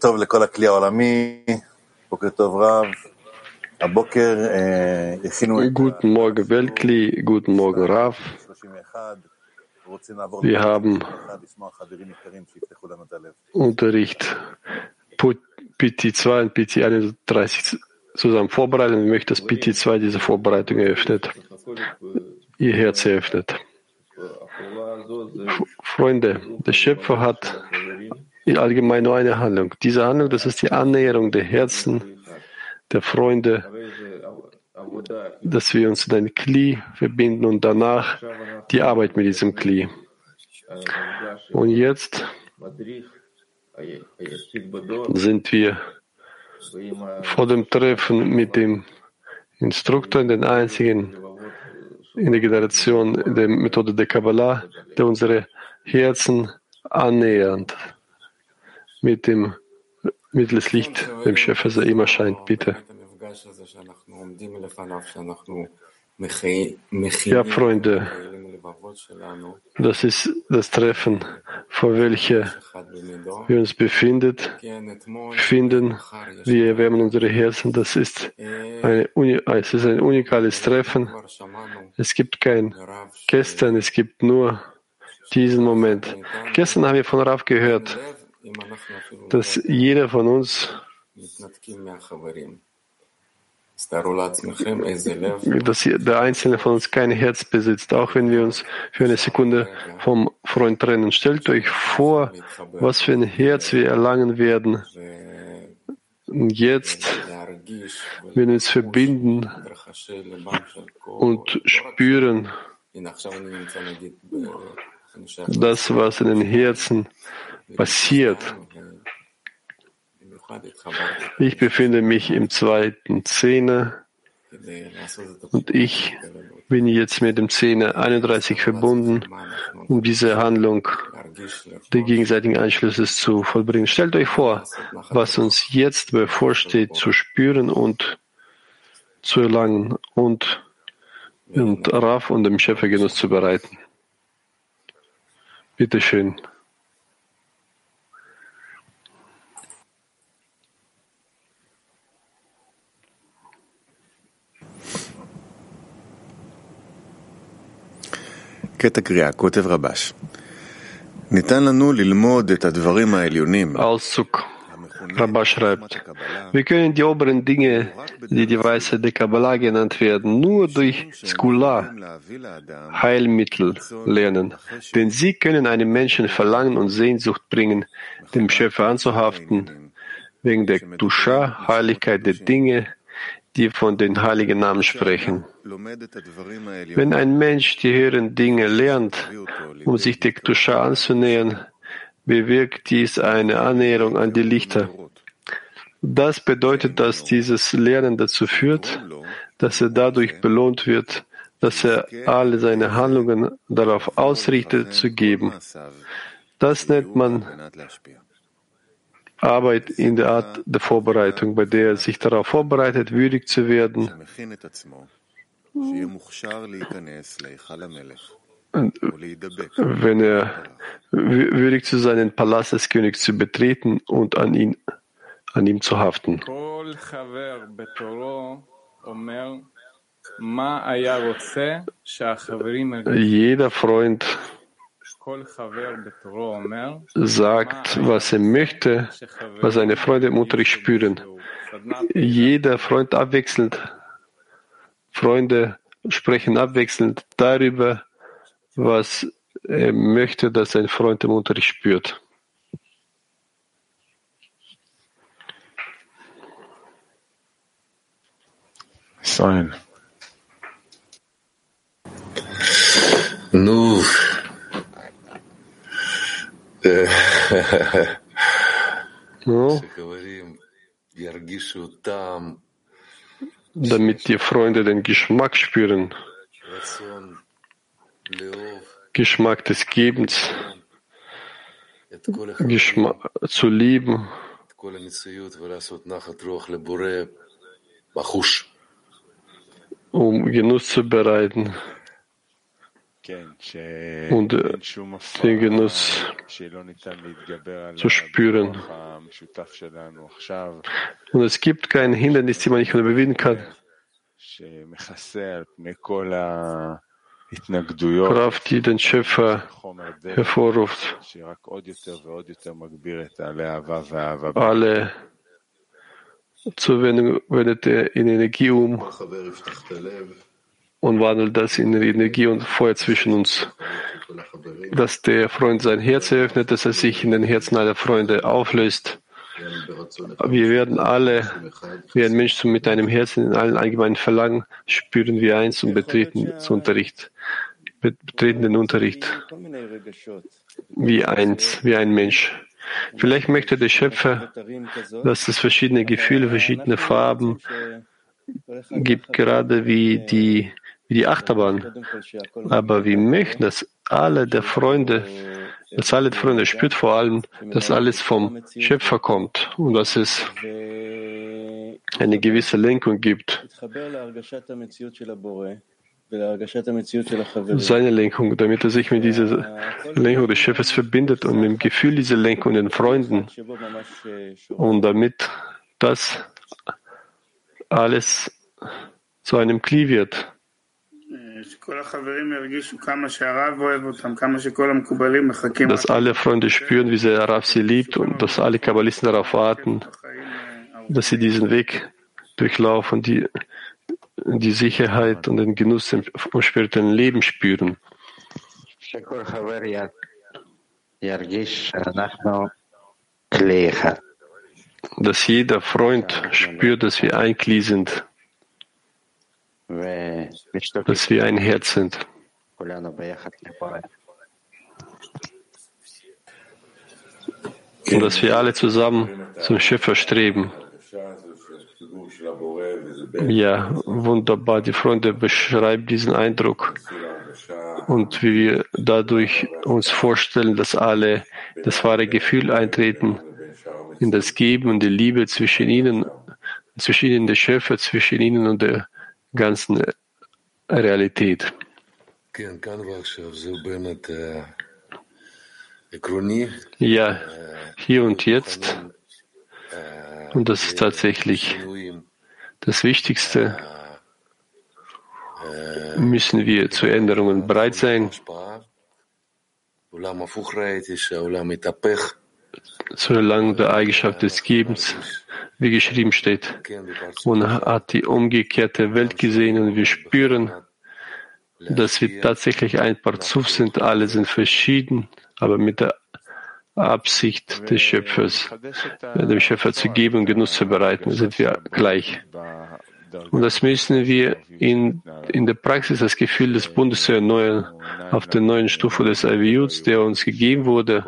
טוב לכל הכלי העולמי, בוקר טוב רב. הבוקר הכינו את Guten Morgen Weltkli, guten Morgen Rav. 31, רוצים לעבור Wir haben 31, לשמוע חברים יקרים שיפתחו לנו את הלב. Unterricht PT 2 und PT 31 zusammen vorbereitet und ich möchte, dass PT 2 diese Vorbereitung eröffnet, ihr Herz eröffnet. Freunde, der Schöpfer hat in allgemein nur eine Handlung. Diese Handlung, das ist die Annäherung der Herzen, der Freunde, dass wir uns in ein Kli verbinden und danach die Arbeit mit diesem Kli. Und jetzt sind wir vor dem Treffen mit dem Instruktor, den einzigen in der Generation der Methode der Kabbalah, der unsere Herzen annähernd mit dem mittels Licht, dem Schöpfer, der immer scheint. Bitte. Ja, Freunde, das ist das Treffen, vor welchem wir uns befinden. Wir erwärmen unsere Herzen. Es ist ein unikales Treffen. Es gibt kein Gestern, es gibt nur diesen Moment. Gestern haben wir von Rav gehört, dass jeder von uns, dass der Einzelne von uns kein Herz besitzt, auch wenn wir uns für eine Sekunde vom Freund trennen. Stellt euch vor, was für ein Herz wir erlangen werden. Jetzt, wenn wir uns verbinden und spüren, das, was in den Herzen passiert. Ich befinde mich im zweiten Zehner und ich bin jetzt mit dem Zehner 31 verbunden, um diese Handlung der gegenseitigen Einschlüsse zu vollbringen. Stellt euch vor, was uns jetzt bevorsteht, zu spüren und zu erlangen und Rav und dem Schöpfergenuss zu bereiten. Bitte schön. קטע קריאה, כותב רבש. ניתן לנו ללמוד את הדברים העליונים. Auszug. Rabbah schreibt, wir können die oberen Dinge, die die Weisheit der Kabbalah genannt werden, nur durch Skula, Heilmittel, lernen. Denn sie können einem Menschen Verlangen und Sehnsucht bringen, dem Schöpfer anzuhaften, wegen der Dusha, Heiligkeit der Dinge, die von den heiligen Namen sprechen. Wenn ein Mensch die höheren Dinge lernt, um sich der Dusha anzunähern, bewirkt dies eine Annäherung an die Lichter. Das bedeutet, dass dieses Lernen dazu führt, dass er dadurch belohnt wird, dass er alle seine Handlungen darauf ausrichtet, zu geben. Das nennt man Arbeit in der Art der Vorbereitung, bei der er sich darauf vorbereitet, würdig zu werden, wenn er würdig zu sein, den Palast des Königs zu betreten und an ihm zu haften. Jeder Freund sagt, was er möchte, was seine Freunde im Unterricht spüren. Jeder Freund abwechselnd, Freunde sprechen abwechselnd darüber, was er möchte, dass sein Freund im Unterricht spürt. Sein. Nu. No. Damit die Freunde den Geschmack spüren, Geschmack des Gebens, Geschmack zu lieben, um Genuss zu bereiten und den Genuss zu spüren. Und es gibt kein Hindernis, das man nicht überwinden kann. Kraft, die den Schöpfer hervorruft. Alle Zuwendung wendet er in Energie um und wandelt das in Energie und Feuer zwischen uns. Dass der Freund sein Herz eröffnet, dass er sich in den Herzen aller Freunde auflöst. Wir werden alle, wie ein Mensch mit einem Herzen in allen allgemeinen Verlangen, spüren wir eins und betreten den Unterricht wie eins, wie ein Mensch. Vielleicht möchte der Schöpfer, dass es verschiedene Gefühle, verschiedene Farben gibt, gerade wie die Achterbahn. Aber wir möchten, dass alle Freunde spürt vor allem, dass alles vom Schöpfer kommt und dass es eine gewisse Lenkung gibt. Seine Lenkung, damit er sich mit dieser Lenkung des Schöpfers verbindet und mit dem Gefühl dieser Lenkung den Freunden und damit das alles zu einem Kli wird. Dass alle Freunde spüren, wie sehr Rav sie liebt und dass alle Kabbalisten darauf warten, dass sie diesen Weg durchlaufen, die Sicherheit und den Genuss im spirituellen Leben spüren. Dass jeder Freund spürt, dass wir ein Kli sind, dass wir ein Herz sind. Und dass wir alle zusammen zum Schöpfer streben. Ja, wunderbar. Die Freunde beschreiben diesen Eindruck. Und wie wir dadurch uns vorstellen, dass alle das wahre Gefühl eintreten, in das Geben und die Liebe zwischen ihnen der Schöpfer, zwischen ihnen und der ganzen Realität. Ja, hier und jetzt. Und das ist tatsächlich das Wichtigste. Müssen wir zu Änderungen bereit sein. Solange der Eigenschaft des Gebens, wie geschrieben steht, und hat die umgekehrte Welt gesehen und wir spüren, dass wir tatsächlich ein Parzuf sind, alle sind verschieden, aber mit der Absicht des Schöpfers, dem Schöpfer zu geben und Genuss zu bereiten, sind wir gleich. Und das müssen wir in der Praxis, das Gefühl des Bundes zu erneuern, auf der neuen Stufe des Aviuts, der uns gegeben wurde,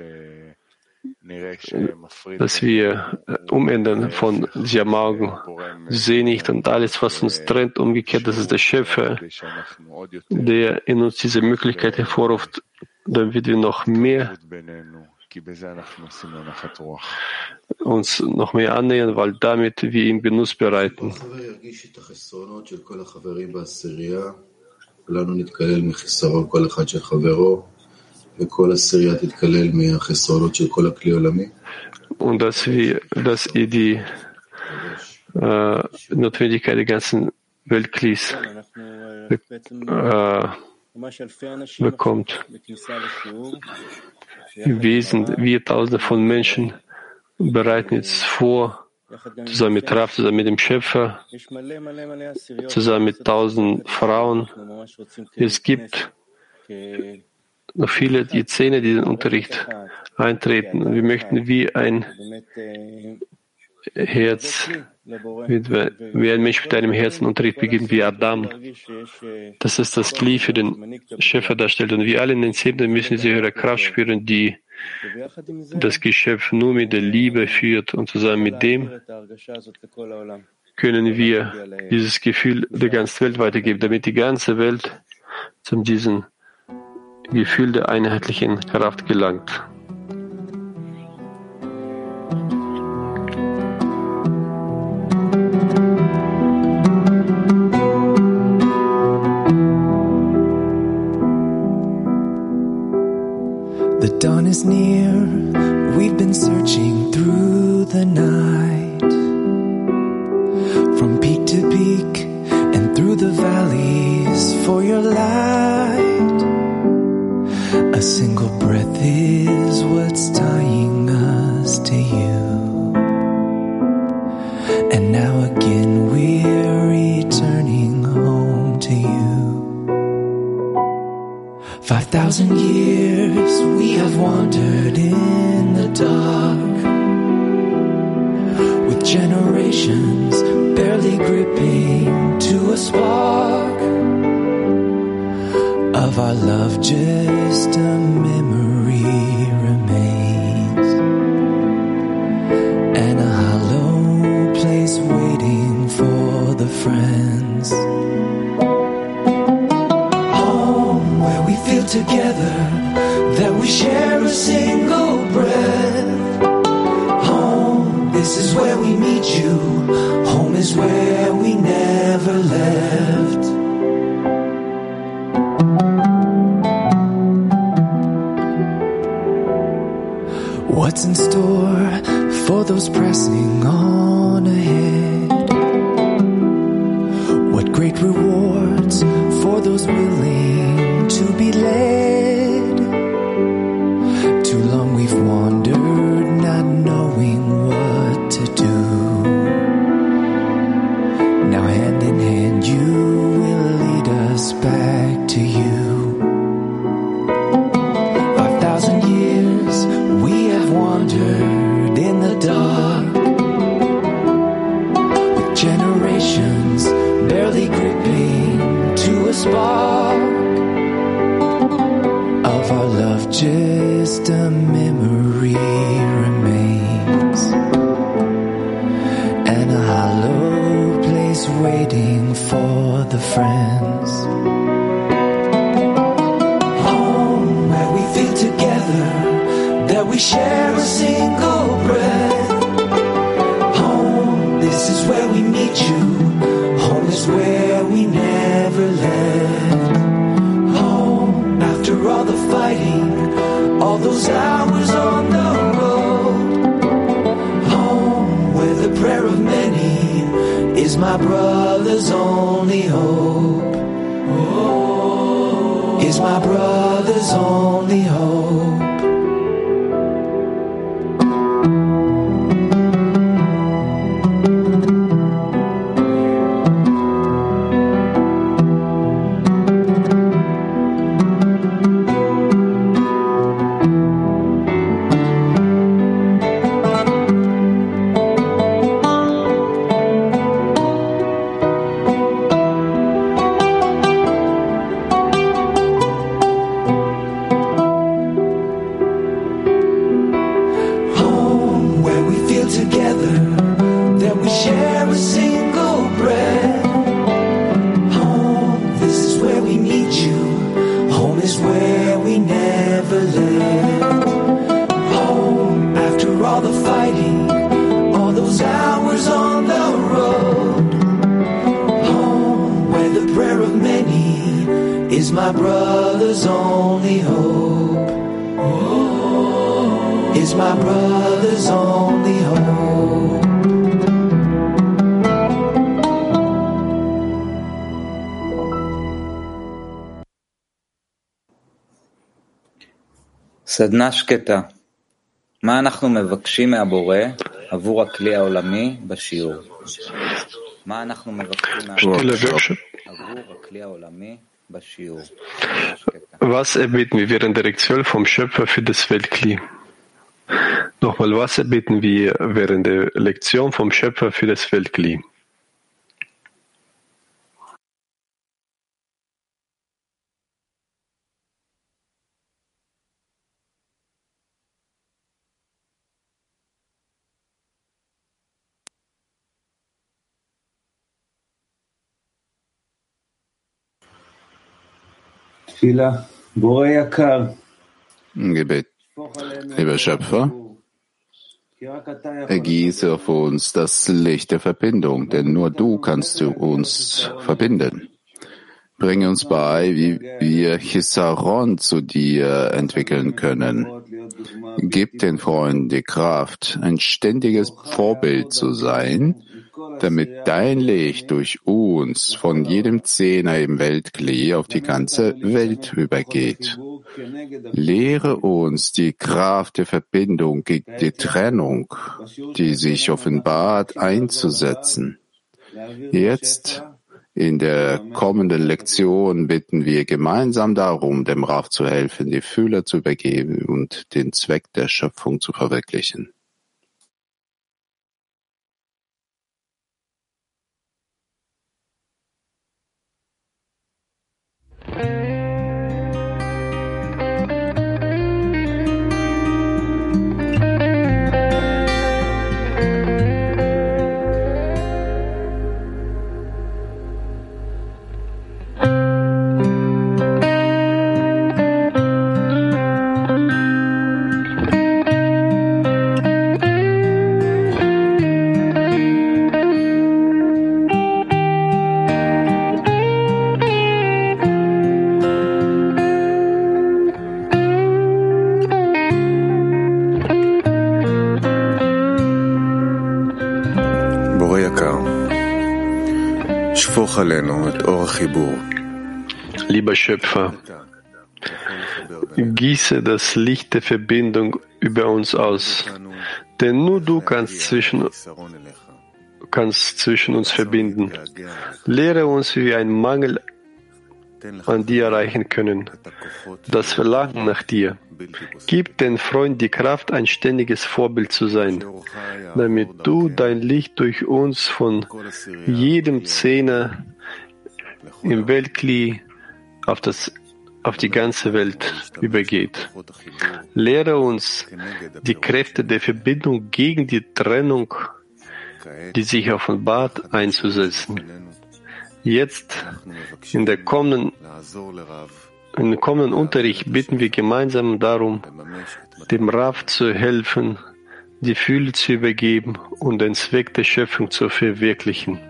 dass wir umändern von Siamaugen, sehen nicht und alles, was uns trennt, umgekehrt, das ist der Schöpfer, der in uns diese Möglichkeit hervorruft, damit wir noch mehr uns noch mehr annähern, weil damit wir ihm Genuss bereiten. Und dass ihr die Notwendigkeit der ganzen Weltklis bekommt. Im Wesen, wir Tausende von Menschen bereiten jetzt vor, zusammen mit Rav, zusammen mit dem Schöpfer, zusammen mit 1000 Frauen. Es gibt noch viele Zähne, die in den Unterricht eintreten. Und wir möchten wie ein Herz, wie ein Mensch mit einem Herzenunterricht beginnt, wie Adam. Das ist das Kli für den Schöpfer darstellt. Und wir alle in den Zähnen müssen diese höhere Kraft spüren, die das Geschöpf nur mit der Liebe führt. Und zusammen mit dem können wir dieses Gefühl der ganzen Welt weitergeben, damit die ganze Welt zu diesem Gefühl der einheitlichen Kraft gelangt. The dawn is near, we've been searching through the night, from peak to peak and through the valleys for your light. A single breath is what's tying us to you, and now again we're returning home to you. 5,000 years we have wandered in the dark, with generations barely gripping to a spark of our love. Just a memory remains, and a hollow place waiting for the friends. Together, that we share a single breath. Home, this is where we meet you. Home is where we never left. What's in store for those pressing on ahead? What great rewards for those willing to be led. Too long we've wandered, not knowing what to do. Now hand in hand you will lead us back to you. 5,000 years we have wandered in the dark, with generations barely gripping to a spark of our love. Just a memory remains, and a hollow place waiting for the friends. Home, where we feel together, that we share a single breath. Home, this is where we meet you. Home is where we never left. Home, after all the fighting, all those hours on the road. Home, where the prayer of many is my brother's only hope. Is my brother's only hope. Is my brother's only hope. Is my brother's only hope. סדנה שקטה. מה אנחנו מבקשים מהבורא עבור הכלי העולמי בשיעור? מה אנחנו מבקשים מהבורא עבור הכלי העולמי בשיעור? Was erbeten wir während der Lektion vom Schöpfer für das Weltkli? Nochmal, was erbeten wir während der Lektion vom Schöpfer für das Weltkli? Gebet. Lieber Schöpfer, ergieße auf uns das Licht der Verbindung, denn nur du kannst uns verbinden. Bringe uns bei, wie wir Chisaron zu dir entwickeln können. Gib den Freunden die Kraft, ein ständiges Vorbild zu sein, damit dein Licht durch uns von jedem Zehner im Weltkli auf die ganze Welt übergeht. Lehre uns die Kraft der Verbindung gegen die Trennung, die sich offenbart, einzusetzen. Jetzt, in der kommenden Lektion, bitten wir gemeinsam darum, dem Rav zu helfen, die Fühler zu übergeben und den Zweck der Schöpfung zu verwirklichen. Lieber Schöpfer, gieße das Licht der Verbindung über uns aus, denn nur du kannst zwischen uns verbinden. Lehre uns, wie wir einen Mangel an dir erreichen können, das Verlangen nach dir. Gib den Freunden die Kraft, ein ständiges Vorbild zu sein, damit du dein Licht durch uns von jedem Zehner im Weltkli auf die ganze Welt übergeht. Lehre uns die Kräfte der Verbindung gegen die Trennung, die sich offenbart, einzusetzen. Jetzt, im kommenden Unterricht, bitten wir gemeinsam darum, dem Rav zu helfen, die Fühle zu übergeben und den Zweck der Schöpfung zu verwirklichen.